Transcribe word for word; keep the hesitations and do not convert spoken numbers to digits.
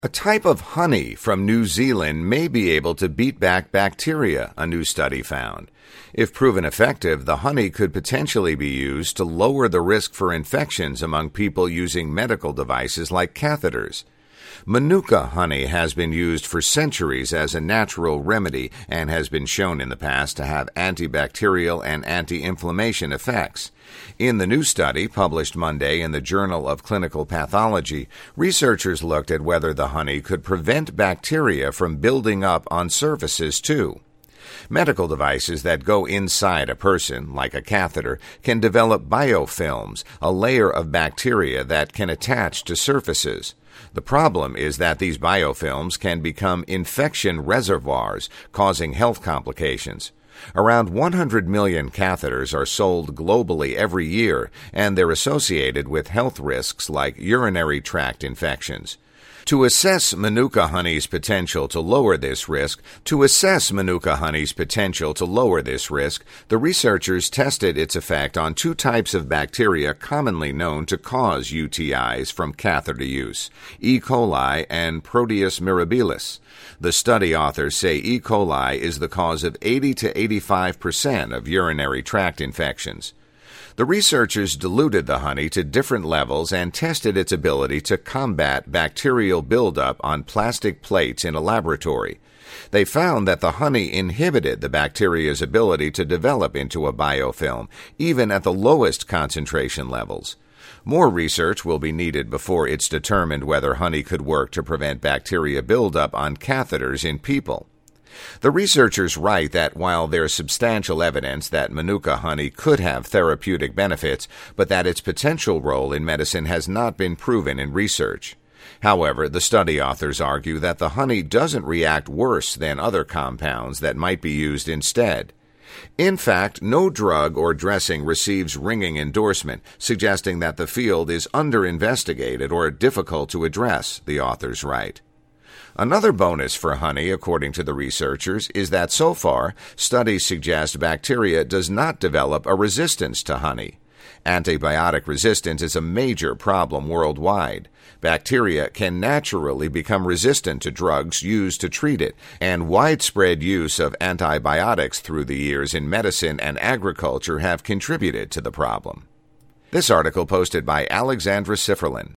A type of honey from New Zealand may be able to beat back bacteria, a new study found. If proven effective, the honey could potentially be used to lower the risk for infections among people using medical devices like catheters. Manuka honey has been used for centuries as a natural remedy and has been shown in the past to have antibacterial and anti-inflammation effects. In the new study, published Monday in the Journal of Clinical Pathology, researchers looked at whether the honey could prevent bacteria from building up on surfaces too. Medical devices that go inside a person, like a catheter, can develop biofilms, a layer of bacteria that can attach to surfaces. The problem is that these biofilms can become infection reservoirs, causing health complications. Around one hundred million catheters are sold globally every year, and they're associated with health risks like urinary tract infections. To assess Manuka honey's potential to lower this risk, to assess Manuka honey's potential to lower this risk, the researchers tested its effect on two types of bacteria commonly known to cause U T Is from catheter use, E. coli and Proteus mirabilis. The study authors say E. coli is the cause of eighty to eighty-five percent of urinary tract infections. The researchers diluted the honey to different levels and tested its ability to combat bacterial buildup on plastic plates in a laboratory. They found that the honey inhibited the bacteria's ability to develop into a biofilm, even at the lowest concentration levels. More research will be needed before it's determined whether honey could work to prevent bacteria buildup on catheters in people. The researchers write that while there's substantial evidence that Manuka honey could have therapeutic benefits, but that its potential role in medicine has not been proven in research. However, the study authors argue that the honey doesn't react worse than other compounds that might be used instead. In fact, no drug or dressing receives ringing endorsement, suggesting that the field is under-investigated or difficult to address, the authors write. Another bonus for honey, according to the researchers, is that so far, studies suggest bacteria does not develop a resistance to honey. Antibiotic resistance is a major problem worldwide. Bacteria can naturally become resistant to drugs used to treat it, and widespread use of antibiotics through the years in medicine and agriculture have contributed to the problem. This article posted by Alexandra Sifferlin.